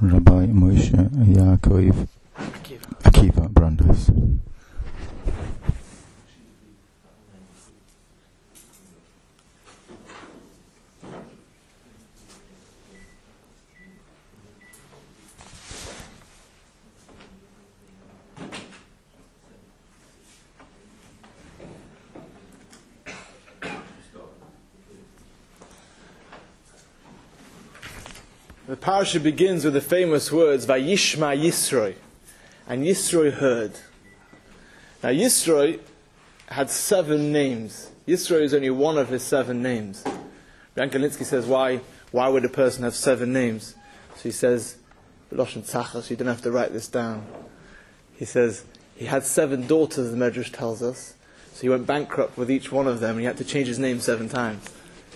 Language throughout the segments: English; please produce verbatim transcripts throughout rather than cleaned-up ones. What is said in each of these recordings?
Rabbi Moshe Yaakov Akiva Brandes. The parasha begins with the famous words, Vayishma Yisroi, and Yisroi heard. Now Yisroi had seven names. Yisroi is only one of his seven names. Ran Kaninsky says, why, why would a person have seven names? So he says, Loshen Tzachar, so you don't have to write this down. He says, he had seven daughters, the Medrash tells us, so he went bankrupt with each one of them, and he had to change his name seven times.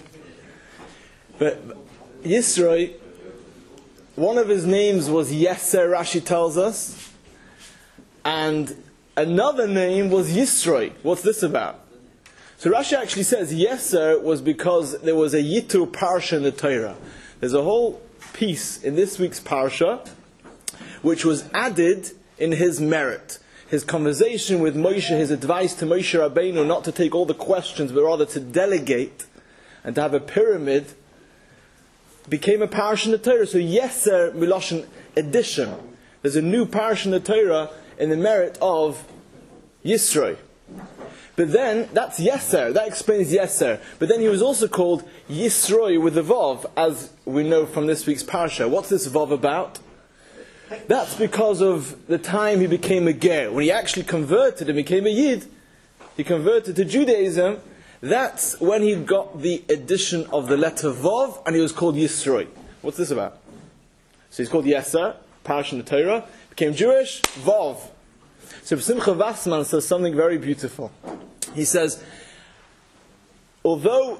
But Yisroi, one of his names was Yeser, Rashi tells us, and another name was Yisroi. What's this about? So Rashi actually says Yeser was because there was a Yitur Parsha in the Torah. There's a whole piece in this week's Parsha which was added in his merit. His conversation with Moshe, his advice to Moshe Rabbeinu not to take all the questions but rather to delegate and to have a pyramid, became a parsha in the Torah. So Yeser Miloshen addition. There's a new parsha in the Torah in the merit of Yisroi. But then, that's Yeser, that explains Yeser. But then he was also called Yisroi with the Vav, as we know from this week's parsha. What's this Vav about? That's because of the time he became a ger. When he actually converted and became a Yid, he converted to Judaism. That's when he got the addition of the letter Vav, and he was called Yisroi. What's this about? So he's called Yeser, Parash in the Torah, became Jewish, Vav. So Simcha Wassman says something very beautiful. He says, although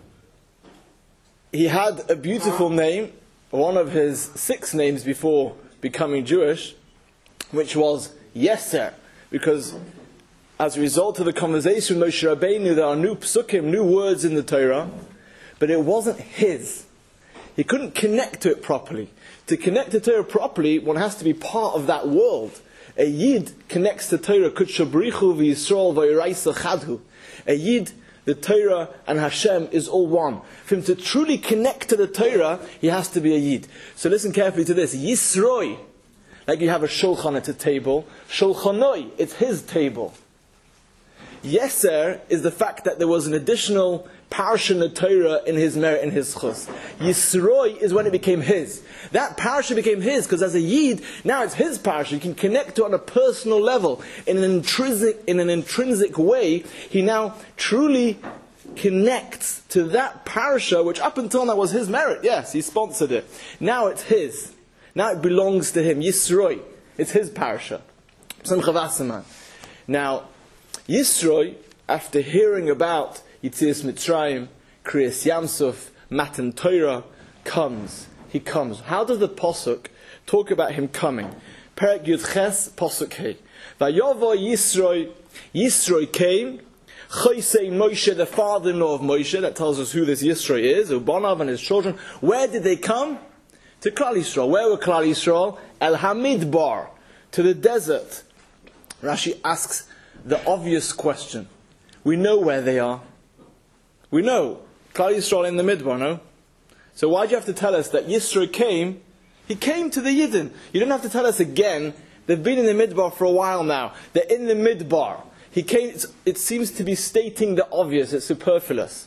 he had a beautiful name, one of his six names before becoming Jewish, which was Yeser, because as a result of the conversation with Moshe Rabbeinu, there are new psukim, new words in the Torah, but it wasn't his. He couldn't connect to it properly. To connect to Torah properly, one has to be part of that world. A Yid connects to Torah. Kutshabrichu v'Yisrael v'Yiraisa chadhu. A Yid, the Torah and Hashem is all one. For him to truly connect to the Torah, he has to be a Yid. So listen carefully to this. Yisroi, like you have a shulchan at a table. Shulchanoi, it's his table. Yeser is the fact that there was an additional parsha in the Torah in his merit, in his chus. Yisroi is when it became his. That parsha became his because as a Yid, now it's his parsha. You can connect to it on a personal level, in an intrinsic, in an intrinsic way. He now truly connects to that parsha, which up until now was his merit. Yes, he sponsored it. Now it's his. Now it belongs to him. Yisroi, it's his parsha. Simcha Wassman. Now, Yisroi, after hearing about Yitzias Mitzrayim, Kriyas Yamsuf, Matan Torah, comes. He comes. How does the Pasuk talk about him coming? Perek Yud Ches, Pasuk He. Vayovo Yisroi, Yisroi came, Choisei Moshe, the father-in-law of Moshe, that tells us who this Yisroi is, Ubanav and his children. Where did they come? To Klal Yisrael. Where were Klal Yisrael? El Hamidbar, to the desert. Rashi asks the obvious question. We know where they are. We know. Klal Yisrael in the Midbar, no? So why do you have to tell us that Yisro came? He came to the Yidden. You don't have to tell us again. They've been in the Midbar for a while now. They're in the Midbar. He came. It seems to be stating the obvious. It's superfluous.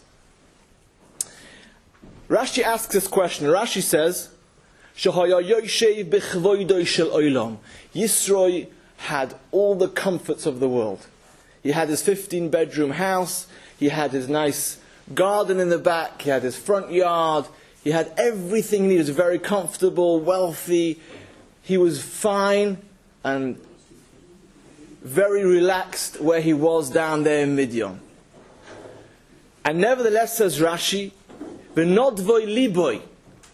Rashi asks this question. Rashi says, Yisro had all the comforts of the world. He had his fifteen bedroom house, he had his nice garden in the back, he had his front yard, he had everything he needed. He was very comfortable, wealthy, he was fine and very relaxed where he was down there in Midian. And nevertheless, says Rashi, V'nodvoi liboy,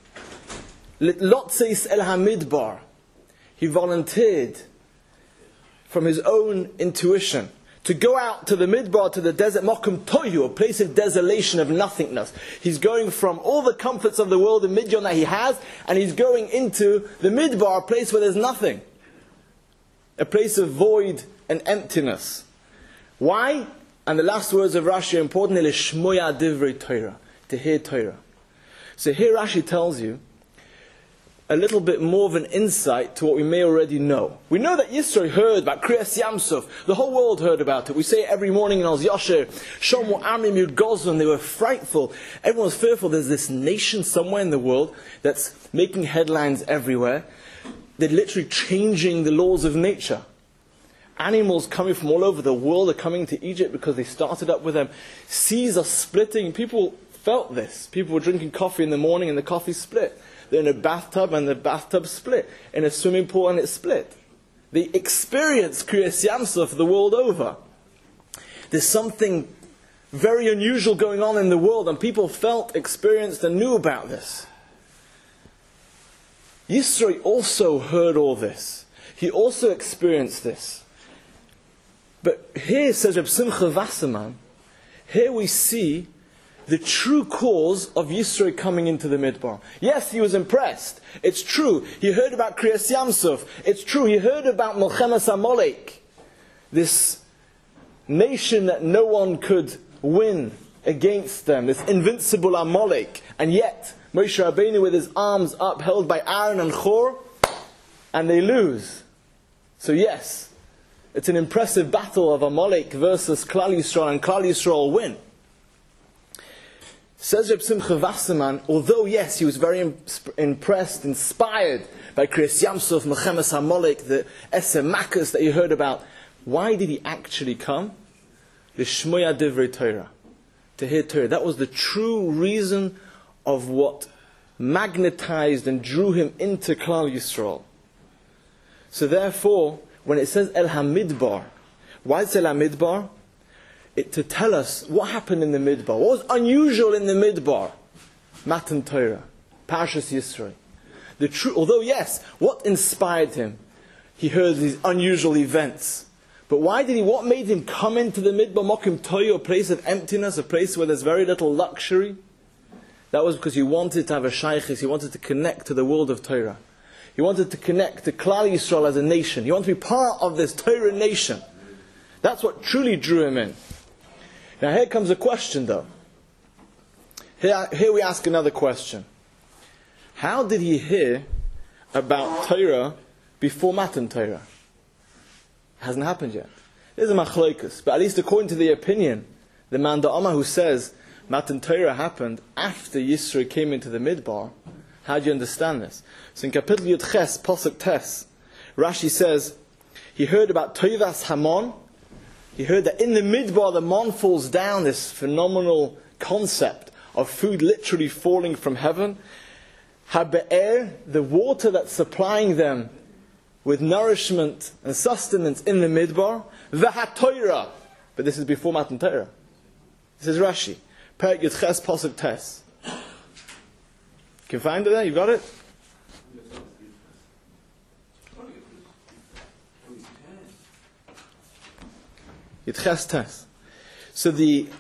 Lotzeis el hamidbar, he volunteered from his own intuition to go out to the midbar, to the desert, Mokum Toyu, a place of desolation, of nothingness. He's going from all the comforts of the world in Midian that he has, and he's going into the midbar, a place where there's nothing. A place of void and emptiness. Why? And the last words of Rashi are important, Lishmoya divrei Torah, to hear Torah. So here Rashi tells you a little bit more of an insight to what we may already know. We know that Yisro heard about Kriyas Yamsuf. The whole world heard about it. We say it every morning in Oz Yosher. Shomu Amim Yud, they were frightful. Everyone was fearful. There's this nation somewhere in the world that's making headlines everywhere. They're literally changing the laws of nature. Animals coming from all over the world are coming to Egypt because they started up with them. Seas are splitting. People felt this. People were drinking coffee in the morning and the coffee split. They're in a bathtub and the bathtub split. In a swimming pool and it split. They experienced Kriyas Yamsuf the world over. There's something very unusual going on in the world, and people felt, experienced and knew about this. Yisro also heard all this. He also experienced this. But here, says Reb Simcha Wasserman, here we see the true cause of Yisro coming into the Midbar. Yes, he was impressed. It's true. He heard about Kriyas Yamsuf. It's true. He heard about Milchemes Amalek. This nation that no one could win against them. This invincible Amalek. And yet, Moshe Rabbeinu with his arms up, held by Aaron and Chor, and they lose. So yes, it's an impressive battle of Amalek versus Klal Yisrael, and Klal Yisrael win. Says Reb Simcha Wasserman, although yes, he was very imp- impressed, inspired by Kriyas Yamsuf, Milchemes Amalek, the Eser Makkos that he heard about, why did he actually come? The Shmoya Divrei Torah, to hear Torah. That was the true reason of what magnetized and drew him into Klal Yisrael. So therefore, when it says El HaMidbar, why is it El HaMidbar? It, to tell us what happened in the Midbar. What was unusual in the Midbar? Matan Torah, Parshas Yisro. The true, although yes, what inspired him? He heard these unusual events. But why did he, what made him come into the Midbar, Mokim Toyo, a place of emptiness, a place where there's very little luxury? That was because he wanted to have a shaykhis, he wanted to connect to the world of Torah. He wanted to connect to Klal Yisrael as a nation. He wanted to be part of this Torah nation. That's what truly drew him in. Now here comes a question though. Here, here we ask another question. How did he hear about Torah before Matan Torah? It hasn't happened yet. There's a machlokas, but at least according to the opinion, the Man Da'ama who says Matan Torah happened after Yisro came into the Midbar, how do you understand this? So in Kapitel Yud Ches, Pasuk Tes, Rashi says, he heard about Toivas Hamon. He heard that in the Midbar the mon falls down, this phenomenal concept of food literally falling from heaven. Habe'er, the water that's supplying them with nourishment and sustenance in the Midbar. V'ha-Torah, but this is before Matan Torah. This is Rashi. Perek Yud Ches Pasuk Tes. Can you find it there? You got it? Yud Ches Tes. So the it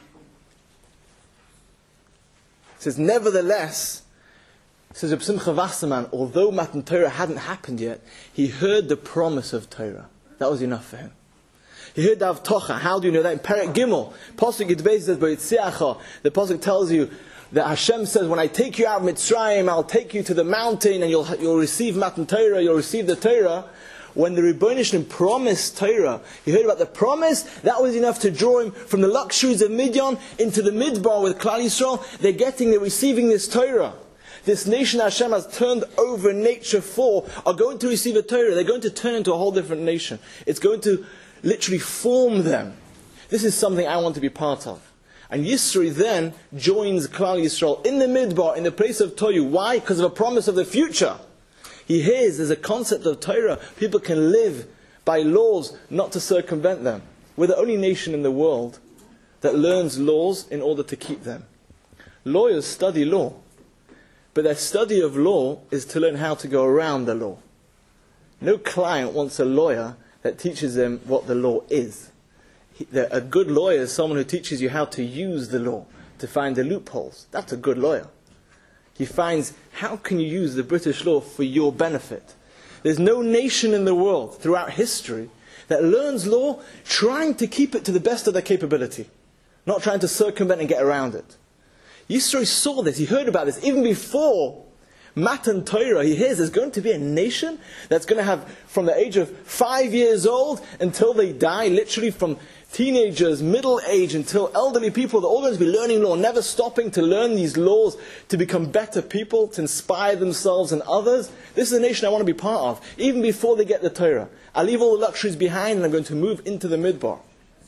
says, nevertheless, says Reb Simcha Wasserman, although Matan Torah hadn't happened yet, he heard the promise of Torah. That was enough for him. He heard the Avtocha. How do you know that? In Perek Gimel, Pasuk Yudbeis says, "B'yitziacha." The Pasuk tells you that Hashem says, when I take you out of Mitzrayim, I'll take you to the mountain and you'll you'll receive Matan Torah, you'll receive the Torah. When the Rebbeinu Shalom promised Torah, he heard about the promise, that was enough to draw him from the luxuries of Midian into the Midbar with Klal Yisrael. They're getting, they're receiving this Torah. This nation Hashem has turned over nature for are going to receive a Torah. They're going to turn into a whole different nation. It's going to literally form them. This is something I want to be part of. And Yisro then joins Klal Yisrael in the Midbar, in the place of Toyu. Why? Because of a promise of the future. He hears there's a concept of Torah. People can live by laws, not to circumvent them. We're the only nation in the world that learns laws in order to keep them. Lawyers study law, but their study of law is to learn how to go around the law. No client wants a lawyer that teaches them what the law is. he, the, a good lawyer is someone who teaches you how to use the law, to find the loopholes. That's a good lawyer. He finds, how can you use the British law for your benefit? There's no nation in the world throughout history that learns law trying to keep it to the best of their capability, not trying to circumvent and get around it. Yisro saw this, he heard about this, even before Matan Torah. He hears there's going to be a nation that's going to have, from the age of five years old until they die, literally from teenagers, middle age, until elderly people, they're all going to be learning law, never stopping to learn these laws, to become better people, to inspire themselves and others. This is a nation I want to be part of, even before they get the Torah. I'll leave all the luxuries behind and I'm going to move into the Midbar.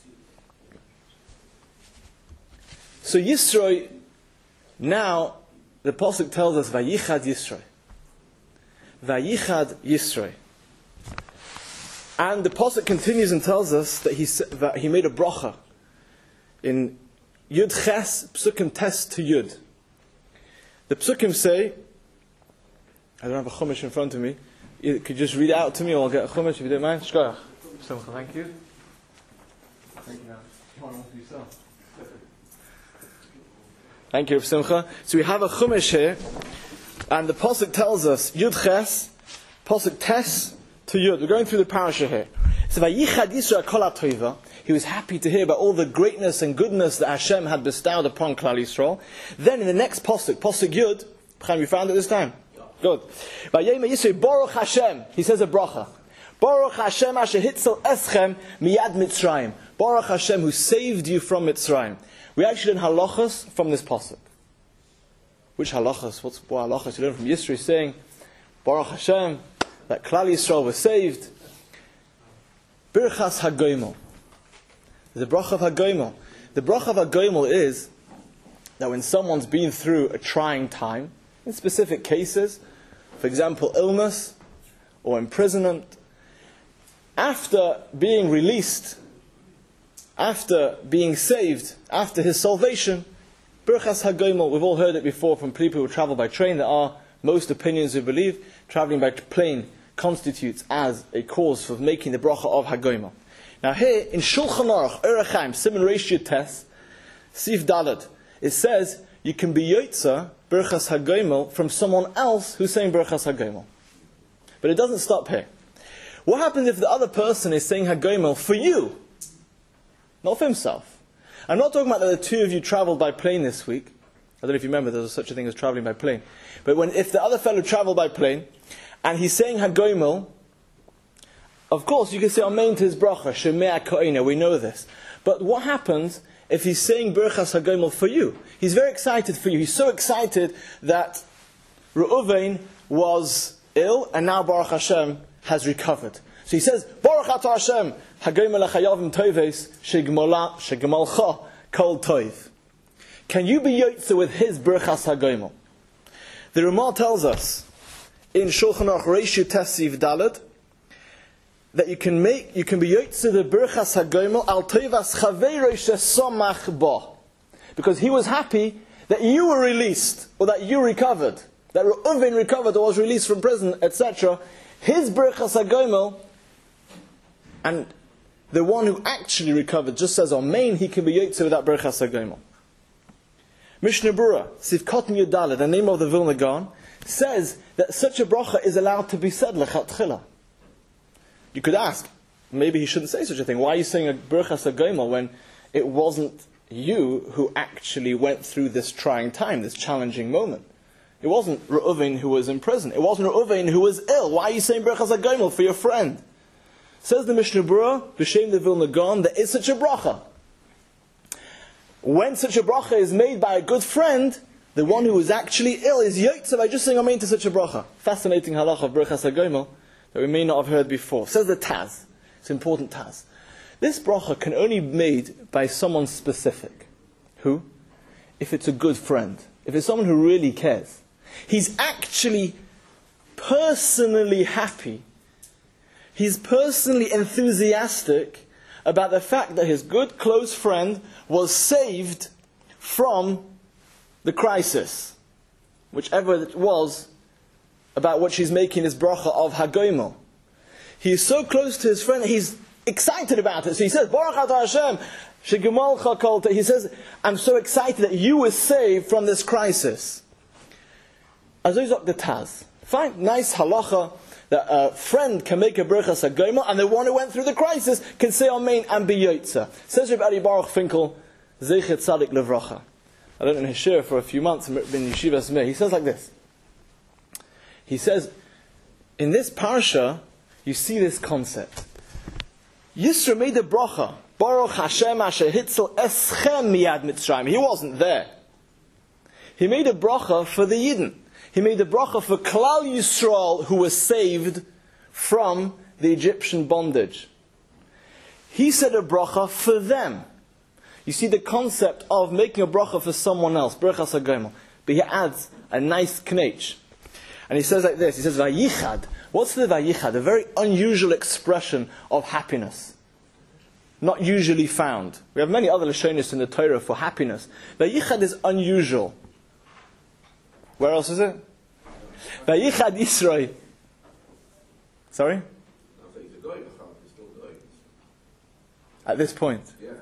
So Yisro, now, the Pasuk tells us, Vayichad Yisro. Vayichad Yisro. And the Pasuk continues and tells us that he, that he made a bracha in Yud Ches, Psukim Tes to Yud. The Psukim say, I don't have a Chumash in front of me, you could just read it out to me or I'll get a Chumash if you don't mind. Shkoyach. Thank you. Thank you. Come on, yourself. Thank you, Rav Simcha. So we have a Chumash here, and the Pasuk tells us, Yud Ches, Pasuk Tes to Yud. We're going through the parasha here. So Vayichad Yisro Kol HaTova, he was happy to hear about all the greatness and goodness that Hashem had bestowed upon Klal Yisrael. Then in the next Pasuk, Pasuk Yud, Chaim, you found it this time? Good. Vayema Yisro Baruch Hashem, he says a bracha. Baruch Hashem asher hitzel eschem miyad Mitzrayim. Baruch Hashem who saved you from Mitzrayim. We actually learn halachas from this pasuk. Which halachas? What's what halachas you learn from Yisro saying, Baruch Hashem, that Klal Yisrael was saved. Birchas Hagoymel. The bracha of Hagoymel. The bracha of Hagoymel is that when someone's been through a trying time, in specific cases, for example, illness or imprisonment, after being released, after being saved, after his salvation, Birchas Hagoymel, we've all heard it before from people who travel by train. There are most opinions who believe traveling by plane constitutes as a cause for making the bracha of Hagoymel. Now here, in Shulchan Aruch, Orach Chaim, Siman Reish Yud Tes, Sif Dalet, it says, you can be Yotza, Birchas Hagoymel, from someone else who's saying Birchas Hagoymel. But it doesn't stop here. What happens if the other person is saying Hagoymel for you? Not for himself. I'm not talking about that the two of you traveled by plane this week. I don't know if you remember there was such a thing as traveling by plane. But when if the other fellow traveled by plane, and he's saying Hagoymel, of course you can say Amen to his bracha, Shemea Ko'ina, we know this. But what happens if he's saying Birchas Hagoymel for you? He's very excited for you. He's so excited that Reuven was ill, and now Baruch Hashem has recovered. So he says, Baruch Atah Hashem, Hagoymel Achayavim Toves, Shegemalcha Kol Tov. Can you be Yotze with his Birchas Hagoymel? The Ramah tells us in Shulchan Aruch Reish Yud Tes Sif Dalet that you can make, you can be Yotze the Birchas Hagoymel al Tovas Chaveiro Shesomach Bo, because he was happy that you were released or that you recovered, that Reuven recovered or was released from prison, et cetera. His Birchas Hagoymel, and the one who actually recovered just says Amen, he can be Yotze with that Birchas Hagoymel. Mishnah Berurah, Sivkot Yud Dalet, the name of the Vilna Gaon, says that such a bracha is allowed to be said lechatchila. You could ask, maybe he shouldn't say such a thing. Why are you saying a Birchas Hagoymel when it wasn't you who actually went through this trying time, this challenging moment? It wasn't Reuven who was in prison. It wasn't Reuven who was ill. Why are you saying Birchas Hagoymel for your friend? Says the Mishnah Berurah, B'Shem the Vilna Gaon, there is such a bracha. When such a bracha is made by a good friend, the one who is actually ill is Yotze by just saying Amen to such a bracha. Fascinating halacha of Birchas Hagoymel that we may not have heard before. Says the Taz. It's an important Taz. This bracha can only be made by someone specific. Who? If it's a good friend. If it's someone who really cares. He's actually personally happy. He's personally enthusiastic about the fact that his good close friend was saved from the crisis, whichever it was, about what she's making his bracha of Hagoymel. He is so close to his friend that he's excited about it. So he says, Baruch atah Hashem, shegemalcha kol te-" He says, I'm so excited that you were saved from this crisis. Azizok the Taz. Fine, nice halacha, that a friend can make a birchas hagoyma, and the one who went through the crisis can say amen and be yotza. Says Rabbi Ari Baruch Finkel, Zeichet Tzadik Levracha. I don't know his shir for a few months in Yeshivas Meir. He says like this. He says, in this parsha, you see this concept. Yisro made a bracha. Baruch Hashem asher hitzel eschem miyad Mitzrayim. He wasn't there. He made a bracha for the Yidden. He made a bracha for Klal Yisrael who was saved from the Egyptian bondage. He said a bracha for them. You see the concept of making a bracha for someone else, Birchas HaGomel. But he adds a nice knetch. And he says like this, he says, Vayichad. What's the Vayichad? A very unusual expression of happiness. Not usually found. We have many other Lashonis in the Torah for happiness. Vayichad is unusual. Where else is it? Vayichad Yisroi. Sorry? At this point. Yeah.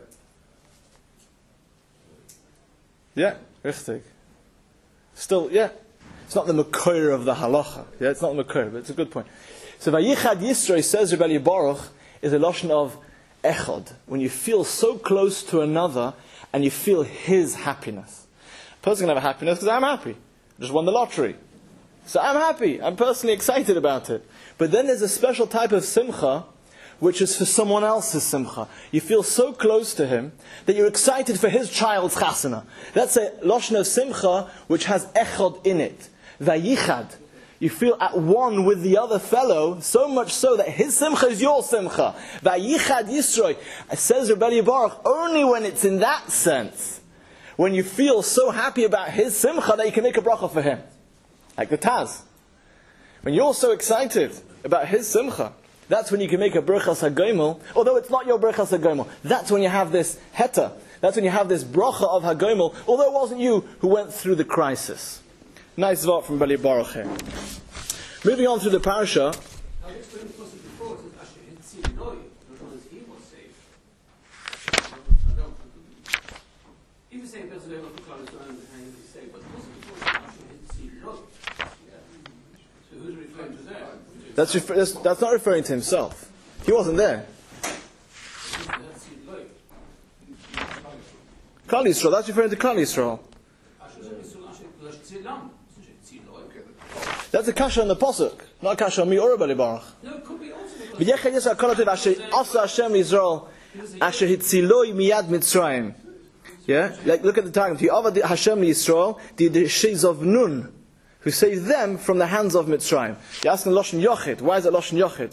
Yeah, richtig. Still, yeah. It's not the Makor of the halacha. Yeah, it's not the Makor, but it's a good point. So Vayichad Yisroi, says Rebbe Baruch, is a lashon of echad. When you feel so close to another and you feel his happiness. A person can have a happiness because I'm happy. I just won the lottery. So I'm happy. I'm personally excited about it. But then there's a special type of simcha which is for someone else's simcha. You feel so close to him that you're excited for his child's chasana. That's a lashon of simcha which has echad in it. Vayichad. You feel at one with the other fellow, so much so that his simcha is your simcha. Vayichad Yisroi. Says Rebbe Baruch, only when it's in that sense, when you feel so happy about his simcha that you can make a bracha for him. Like the Taz. When you're so excited about his simcha, that's when you can make a birchas hagoymel, although it's not your birchas hagoymel. That's when you have this heta. That's when you have this bracha of hagoymel, although it wasn't you who went through the crisis. Nice vart from Bali Baruch here. Moving on through the parasha. That's, refer- that's, that's not referring to himself. He wasn't there. Klal Yisrael, that's referring to Klal Yisrael. That's a kasha on the posuk, not a kasha on me or Rebbe Baruch. No, it could be also because... V'yechad Yisrael kolativ asher asa Hashem Yisrael asher hitziloi miyad Mitzrayim. Yeah? Like, look at the time. V'yavad Hashem Yisrael the Sheiz of Nun, who saved them from the hands of Mitzrayim. You're asking Lashon Yochid. Why is it Lashon Yochid?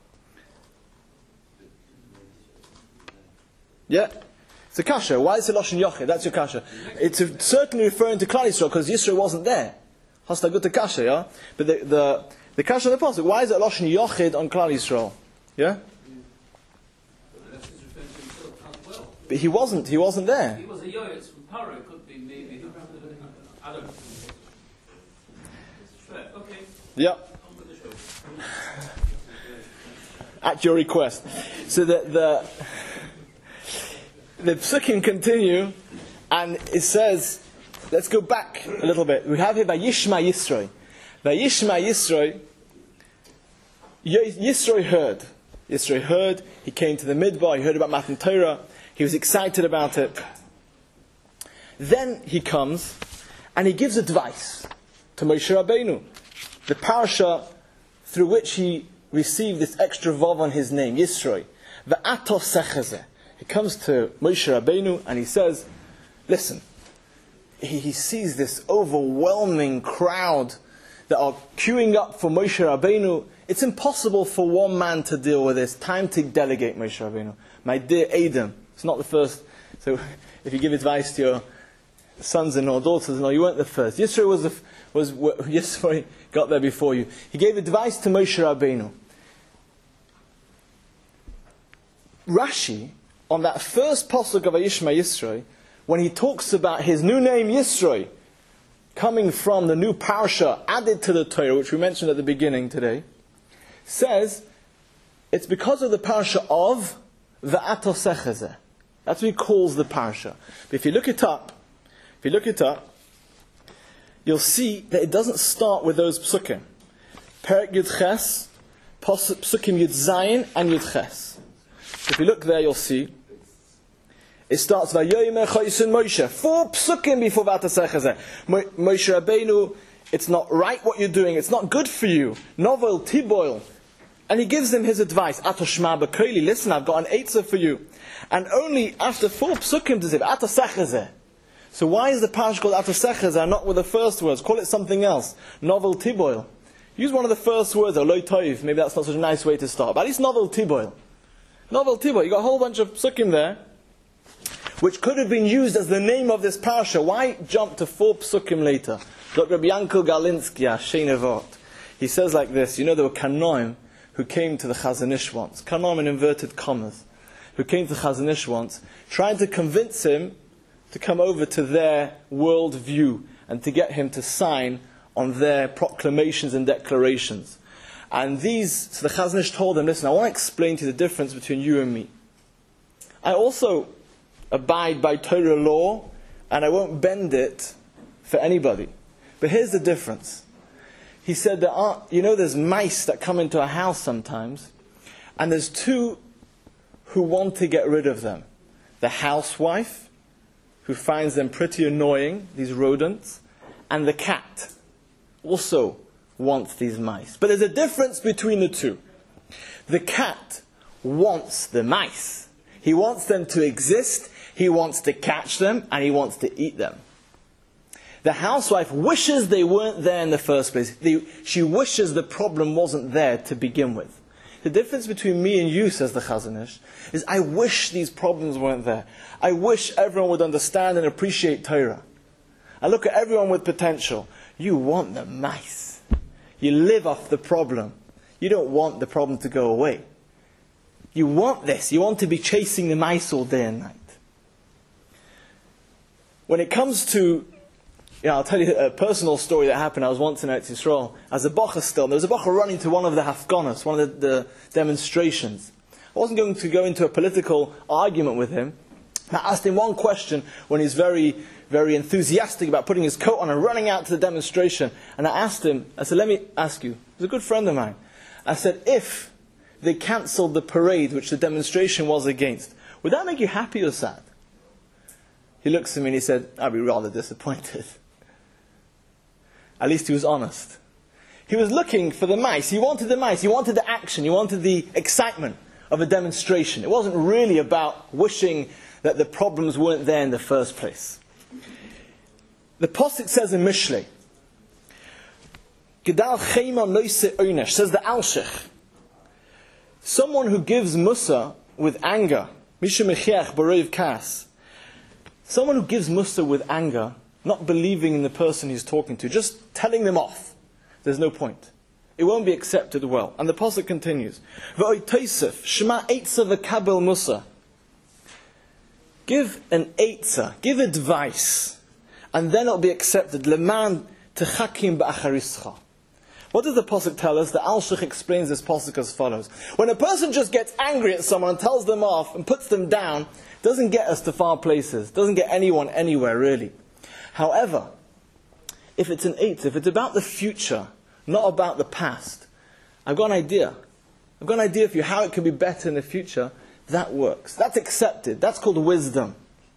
Yeah? It's a kasha. Why is it Lashon Yochid? That's your kasha. It's certainly referring to Klal Yisrael, because Yisrael wasn't there. Hasta good to kasha, yeah? But the, the, the kasha of the pasuk, why is it Lashon Yochid on Klal Yisrael? Yeah? But he wasn't, he wasn't there. He was a yoyetz from Paro, could be maybe. I don't know. Okay. Yep. At your request. So the the the psukim continue, and it says, let's go back a little bit. We have here Vayishma Yisroi. Vayishma Yisroi. Yisroi heard. Yisroi heard. He came to the midbar. He heard about Matan Torah. He was excited about it. Then he comes and he gives advice to Moshe Rabbeinu, the parasha through which he received this extra vav on his name, Yisroi. V'ato sechazeh. He comes to Moshe Rabbeinu and he says, listen, he, he sees this overwhelming crowd that are queuing up for Moshe Rabbeinu. It's impossible for one man to deal with this. Time to delegate Moshe Rabbeinu. My dear Adam, it's not the first. So if you give advice to your sons-in-law, daughters-in-law, you weren't the first. Yisro was the, was Yisro got there before you. He gave advice to Moshe Rabbeinu. Rashi, on that first pasuk of Vayishma Yisro, when he talks about his new name Yisro, coming from the new parasha added to the Torah, which we mentioned at the beginning today, says it's because of the parsha of V'atosech hazeh. That's what he calls the parsha. But if you look it up, if you look it up, you'll see that it doesn't start with those psukim. Perek Yud Ches, psukim Yud Zayin and Yud Ches. If you look there, you'll see it starts Vayomer Choysun Moshe. Four psukim before V'atosech hazeh. Moshe Rabbeinu, it's not right what you're doing. It's not good for you. Novel Tiboil. And he gives them his advice. Atoshma b'koili. Listen, I've got an eitzah for you. And only after four psukim does it V'atosech hazeh. So why is the parsha called V'atosech hazeh, not with the first words? Call it something else. Novel Tiboil. Use one of the first words, or loy toiv. Maybe that's not such a nice way to start. But at least novel Tiboil. Novel Tiboil. You got a whole bunch of psukim there, which could have been used as the name of this parsha. Why jump to four psukim later? Doctor Rabbi Yankel Galinsky, Sheinevot, he says like this. You know, there were Kanoim who came to the Chazon Ish once. Kanoim in inverted commas. Who came to the Chazon Ish once, trying to convince him to come over to their world view and to get him to sign on their proclamations and declarations. And these, so the Chazon Ish told them, listen, I want to explain to you the difference between you and me. I also abide by Torah law, and I won't bend it for anybody. But here's the difference. He said, there are, you know, there's mice that come into a house sometimes, and there's two who want to get rid of them. The housewife, who finds them pretty annoying, these rodents, and the cat also wants these mice. But there's a difference between the two. The cat wants the mice. He wants them to exist, he wants to catch them, and he wants to eat them. The housewife wishes they weren't there in the first place. They, she wishes the problem wasn't there to begin with. The difference between me and you, says the Chazon Ish, is I wish these problems weren't there. I wish everyone would understand and appreciate Torah. I look at everyone with potential. You want the mice. You live off the problem. You don't want the problem to go away. You want this. You want to be chasing the mice all day and night. When it comes to, you know, I'll tell you a personal story that happened. I was once in Eretz Yisrael as a bocher still. There was a bocher running to one of the hafganos, one of the, the demonstrations. I wasn't going to go into a political argument with him. I asked him one question when he's very, very enthusiastic about putting his coat on and running out to the demonstration. And I asked him, I said, let me ask you, he's a good friend of mine. I said, if they cancelled the parade which the demonstration was against, would that make you happy or sad? He looks at me and he said, I'd be rather disappointed. At least he was honest. He was looking for the mice. He wanted the mice. He wanted the action. He wanted the excitement of a demonstration. It wasn't really about wishing that the problems weren't there in the first place. The Pasuk says in Mishlei, Gedal Chema Noise Oynesh, says the Alshich, someone who gives Musa with anger, Misha Mechiach Baroiv Kas, someone who gives Musa with anger, not believing in the person he's talking to, just telling them off, there's no point. It won't be accepted well. And the pasuk continues, V'oy Tosef, Shema Eitza v'kabel Musa. Give an Eitza, give advice, and then it'll be accepted. Leman techakim ba'acharischa. What does the pasuk tell us? The Alshich explains this pasuk as follows. When a person just gets angry at someone and tells them off and puts them down, doesn't get us to far places, doesn't get anyone anywhere really. However, if it's an eight, if it's about the future, not about the past, I've got an idea. I've got an idea for you how it can be better in the future. That works. That's accepted. That's called wisdom.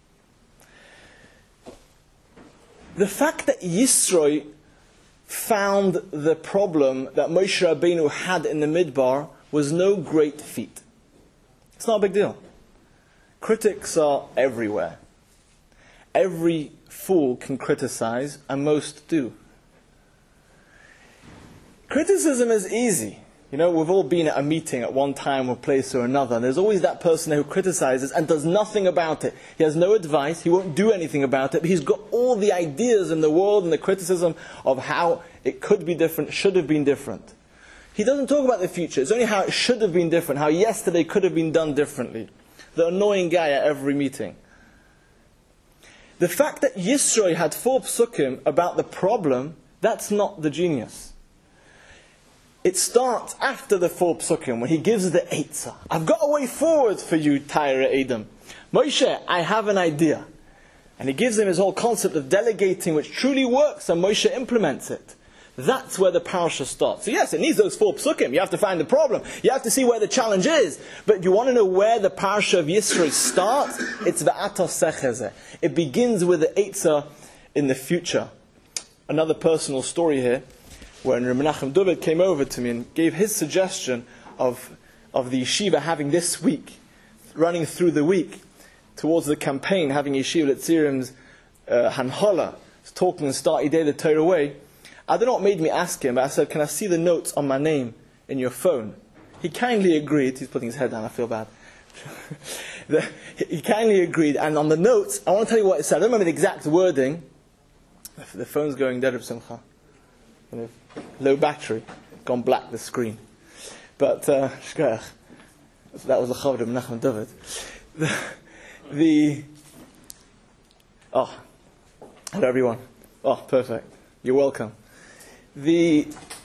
The fact that Yisro found the problem that Moshe Rabbeinu had in the Midbar was no great feat. It's not a big deal. Critics are everywhere. Every fool can criticize, and most do. Criticism is easy. You know, we've all been at a meeting at one time or place or another, and there's always that person who criticizes and does nothing about it. He has no advice, he won't do anything about it, but he's got all the ideas in the world and the criticism of how it could be different, should have been different. He doesn't talk about the future, it's only how it should have been different, how yesterday could have been done differently. The annoying guy at every meeting. The fact that Yisro had four psukim about the problem, that's not the genius. it starts after the four psukim, when he gives the eitzah. I've got a way forward for you, Tyre Edom. Moshe, I have an idea. And he gives him his whole concept of delegating, which truly works, and Moshe implements it. That's where the parasha starts. So yes, it needs those four psukim. You have to find the problem. You have to see where the challenge is. But you want to know where the parasha of Yisro starts? It's V'ata Sechezeh. It begins with the eitzah in the future. Another personal story here, when Reb Menachem David came over to me and gave his suggestion of, of the yeshiva having this week, running through the week, towards the campaign, having Yeshiva Letzirim's uh, Hanhola, talking and start Idei the Torah way. I don't know what made me ask him, but I said, can I see the notes on my name in your phone? He kindly agreed. He's putting his head down, I feel bad. the, he kindly agreed, and on the notes, I want to tell you what it said. I don't remember the exact wording. The phone's going dead of Simcha. Low battery, gone black, the screen. But, uh, that was the Chavod of Menachem David. The, the, oh, hello everyone. Oh, perfect. You're welcome. The,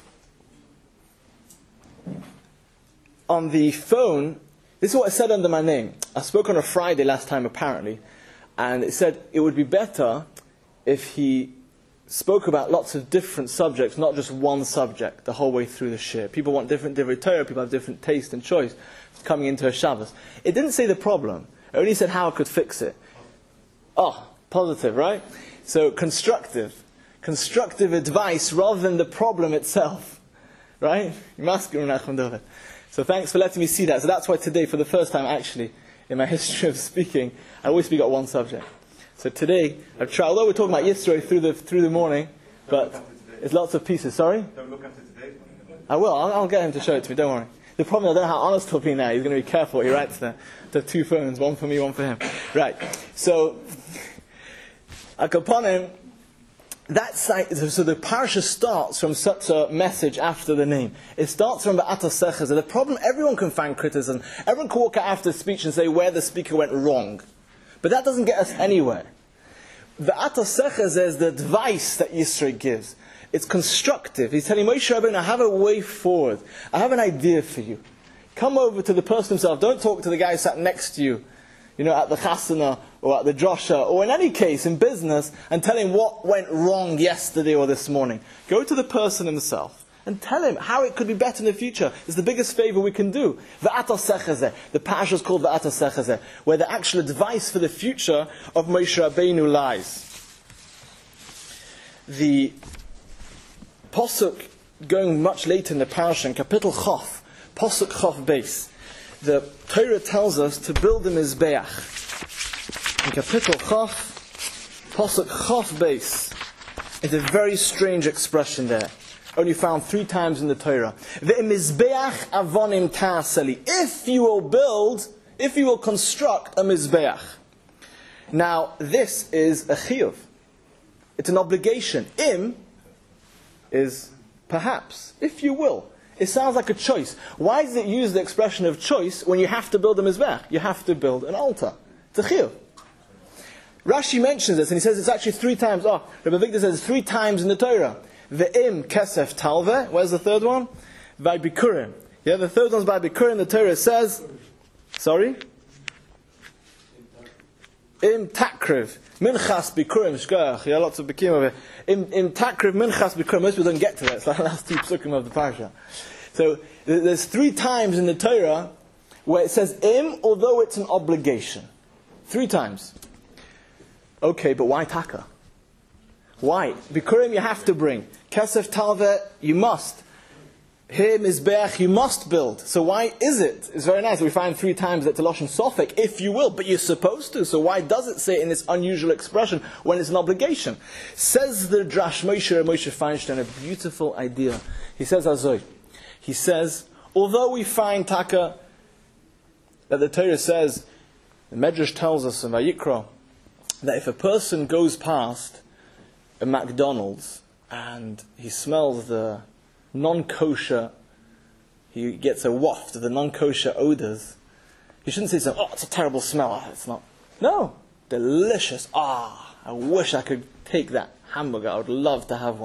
on the phone, this is what it said under my name. I spoke on a Friday last time apparently, and it said it would be better if he spoke about lots of different subjects, not just one subject, the whole way through the shir. People want different divrei Torah, people have different taste and choice coming into a Shabbos. It didn't say the problem. It only said how I could fix it. Oh, positive, right? So constructive. Constructive advice rather than the problem itself. Right? So thanks for letting me see that. So that's why today, for the first time actually, in my history of speaking, I always speak about one subject. So today, I've tried, although we're talking about Yisro through the through the morning, but it's lots of pieces. Sorry? Don't look after today's one. I will. I'll, I'll get him to show it to me. Don't worry. The problem, I don't know how honest he'll be now. He's going to be careful what he writes there. To two phones, one for me, one for him. Right. So, Akaponim, that site, so the parasha starts from such a message after the name. It starts from Ba'ata Sechezeh. The problem, everyone can find criticism. Everyone can walk out after the speech and say where the speaker went wrong. But that doesn't get us anywhere. Ba'ata Sechezeh is the advice that Yisro gives. It's constructive. He's telling Moshe Rabbeinu, I have a way forward. I have an idea for you. Come over to the person himself. Don't talk to the guy who sat next to you, you know, at the chasana or at the drosha, or in any case, in business, and tell him what went wrong yesterday or this morning. Go to the person himself and tell him how it could be better in the future. It's the biggest favor we can do. V'ata Sechezeh. The parasha is called V'ata Sechezeh, where the actual advice for the future of Moshe Rabbeinu lies. The Posuk, going much later in the parasha, in Kapitel Chof, Posuk Chof Beis, the Torah tells us to build a Mizbeach. In Kapitel Chof, Posuk Chof Beis, it's a very strange expression there. Only found three times in the Torah. Ve'mizbeach avonim ta'aseli. If you will build, if you will construct a Mizbeach. Now, this is a chiyuv. It's an obligation. Im is perhaps, if you will. It sounds like a choice. Why does it use the expression of choice when you have to build a mizbech? You have to build an altar. It's a chiyuv. Rashi mentions this and he says it's actually three times. Oh, Rabbi Victor says three times in the Torah. Ve'im kesef talve. Where's the third one? By bikurim. Yeah, the third one's by bikurim. The Torah says, sorry? Im takriv. Minchas bikurim shkoach. Yeah, lots of bikim over here. Im, im takriv minchas bikurim. Most people don't get to that. It's like the last two psukim of the parasha. So there's three times in the Torah where it says im, although it's an obligation. Three times. Okay, but why taka? Why? Bikurim you have to bring. Kesef talve you must. Here mizbeach you must build. So why is it? It's very nice. We find three times that Lashon Sofek, if you will, but you're supposed to. So why does it say it in this unusual expression when it's an obligation? Says the Drash Moshe Moshe Feinstein a beautiful idea. He says Azoy. He says, although we find taka that the Torah says, the Medrash tells us in Vayikra, that if a person goes past a McDonald's and he smells the non-kosher, he gets a waft of the non-kosher odors, he shouldn't say something, oh, it's a terrible smell. Oh, it's not. No, delicious. Ah, I wish I could take that hamburger. I would love to have one.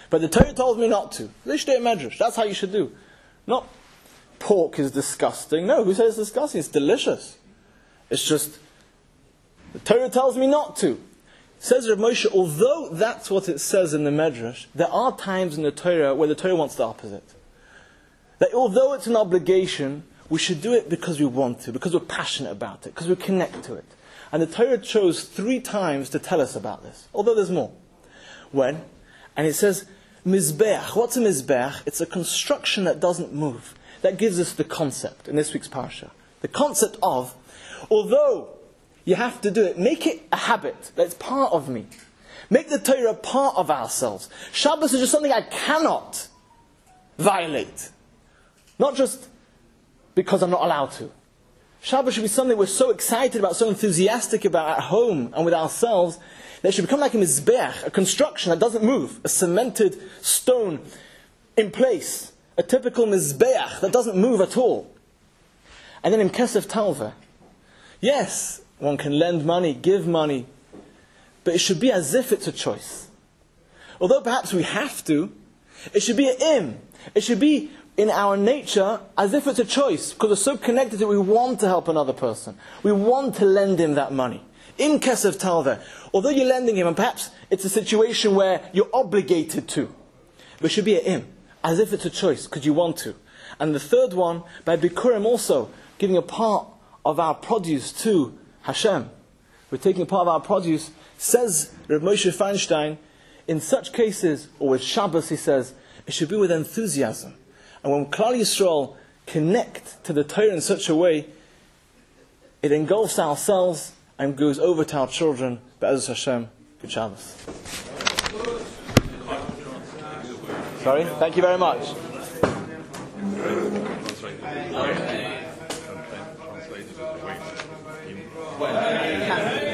But the Torah tells me not to. Lishtei Medrash. That's how you should do. Not pork is disgusting. No, who says it's disgusting? It's delicious. It's just, the Torah tells me not to. Says Rav Moshe, although that's what it says in the Medrash, there are times in the Torah where the Torah wants the opposite. That although it's an obligation, we should do it because we want to, because we're passionate about it, because we connect to it. And the Torah chose three times to tell us about this, although there's more. When? And it says, Mizbeach. What's a Mizbeach? It's a construction that doesn't move. That gives us the concept in this week's parsha. The concept of, although you have to do it, make it a habit that's part of me. Make the Torah part of ourselves. Shabbos is just something I cannot violate. Not just because I'm not allowed to. Shabbos should be something we're so excited about, so enthusiastic about at home and with ourselves, that it should become like a mizbeach, a construction that doesn't move, a cemented stone in place, a typical mizbeach that doesn't move at all. And then in Kesef Talveh, yes, one can lend money, give money, but it should be as if it's a choice. Although perhaps we have to, it should be an im. It should be in our nature as if it's a choice, because we're so connected that we want to help another person. We want to lend him that money. In Kesef Talveh, although you're lending him, and perhaps it's a situation where you're obligated to, but it should be an im, as if it's a choice, because you want to. And the third one, by Bikurim also, giving a part of our produce to Hashem. We're taking a part of our produce, says Rav Moshe Feinstein, in such cases, or with Shabbos he says, it should be with enthusiasm. And when Klal Yisrael connect to the Torah in such a way, it engulfs ourselves and goes over to our children. Be'ezus Hashem, good Shabbos. Sorry? Thank you very much. Well,